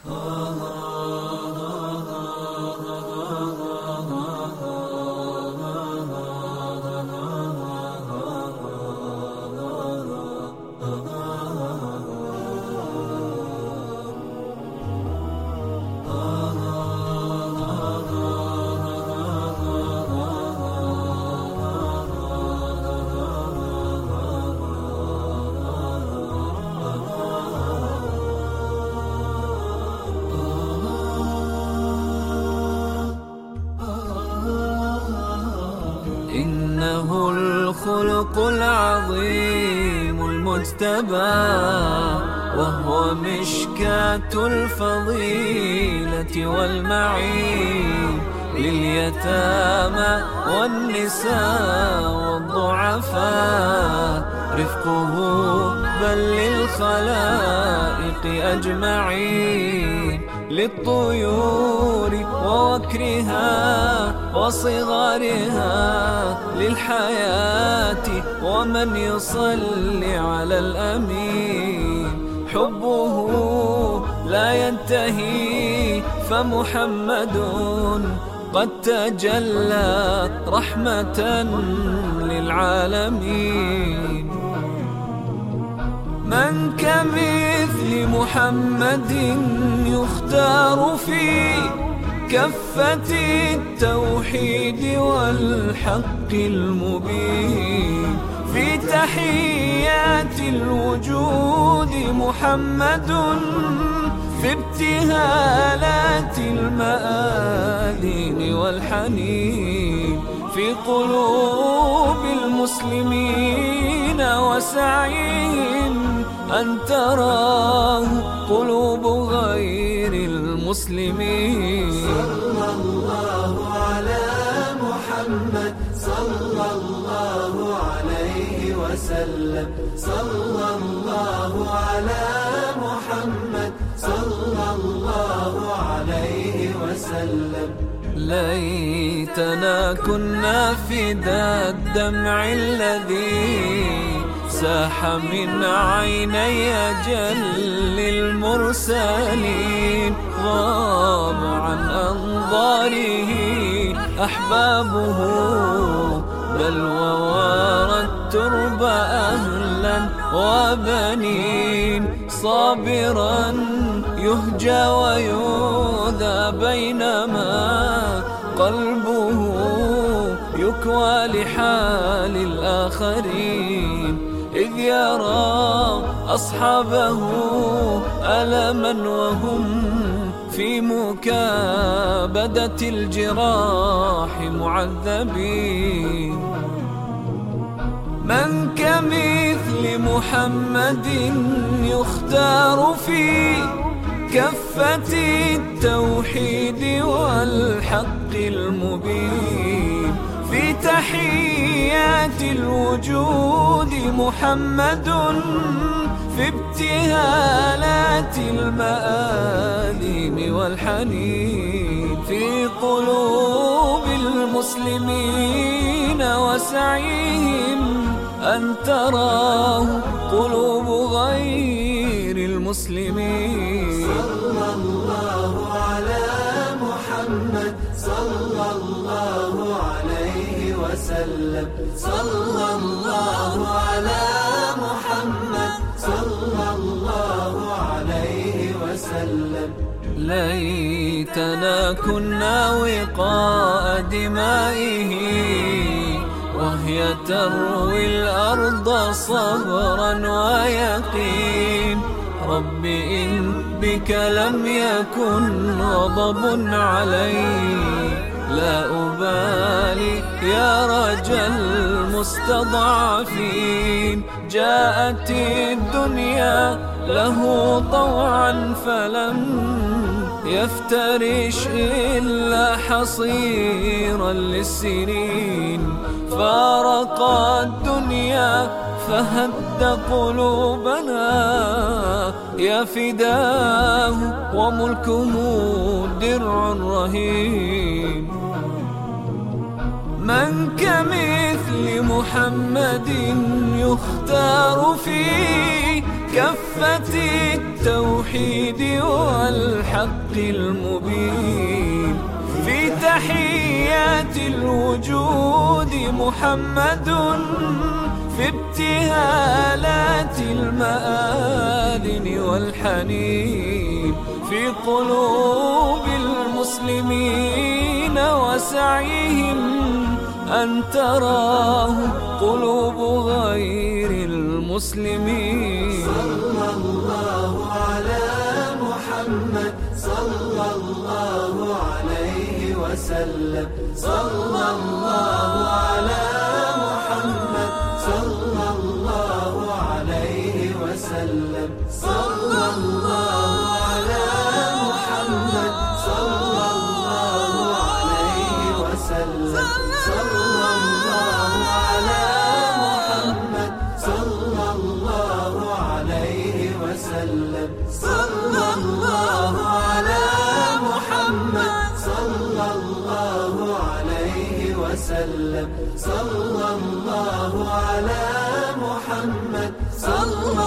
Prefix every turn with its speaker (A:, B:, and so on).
A: إنه الخلق العظيم المجتبى، وهو مشكاة الفضيلة والمعين، لليتامى والنساء والضعفاء رفقه، بل للخلائق أجمعين، للطيور ووكرها وصغارها، للحياة ومن يصلي على الأمين. حبه لا ينتهي فمحمد قد تجلى رحمة للعالمين. من كمثل محمد يختار في كفة التوحيد والحق المبين. في تحيات الوجود محمد، في ابتهالات المآذين والحنين، في قلوب المسلمين وسعيهم، أن تراه قلوب غير المسلمين.
B: صلى الله على محمد، صلى الله عليه وسلم، صلى الله على محمد، صلى الله عليه وسلم.
A: ليتنا كنا فدا الدمع الذي ساح من عيني أجل المرسلين. غاب عن أنظاره أحبابه، بل ووارى الترب أهلا وبنين. صابرا يهجى ويؤذى، بينما قلبه يكوى لحال الآخرين، إذ يرى أصحابه ألما وهم في مكابدة الجراح معذبين. من كمثل محمد يختار في كفة التوحيد والحق المبين. في تحيات الوجود محمد، في ابتهالات المآذين والحنين، في قلوب المسلمين وسعيهم، أن تراه قلوب غير المسلمين.
B: صلى الله على محمد، صلى الله عليه وسلم، صلى الله على محمد، صلى الله عليه وسلم.
A: ليتنا كنا وقاء دمائه، وهي تروي الأرض صبرا ويقين. رب إن بك لم يكن غضب علي، لا أبالي يا رجا المستضعفين. جاءت الدنيا له طوعا فلم يفترش إلا حصيرا للسنين. فارق الدنيا فهد قلوبنا، يا فداه وملكه درع رهين. من كمثل محمد يختار في كفة التوحيد والحق المبين. في تحيات الوجود محمد، في ابتهالات المآذن والحنين، في قلوب المسلمين وسعيهم أن تراه قلوب غير المسلمين.
B: صلى الله على محمد صلى الله عليه وسلم. صلى الله على محمد صلى الله عليه وسلم. صلى الله على محمد صلى الله عليه وسلم. صلى الله على محمد صلى الله عليه وسلم. صلى الله على محمد صلى الله عليه وسلم. صلى الله على محمد صلى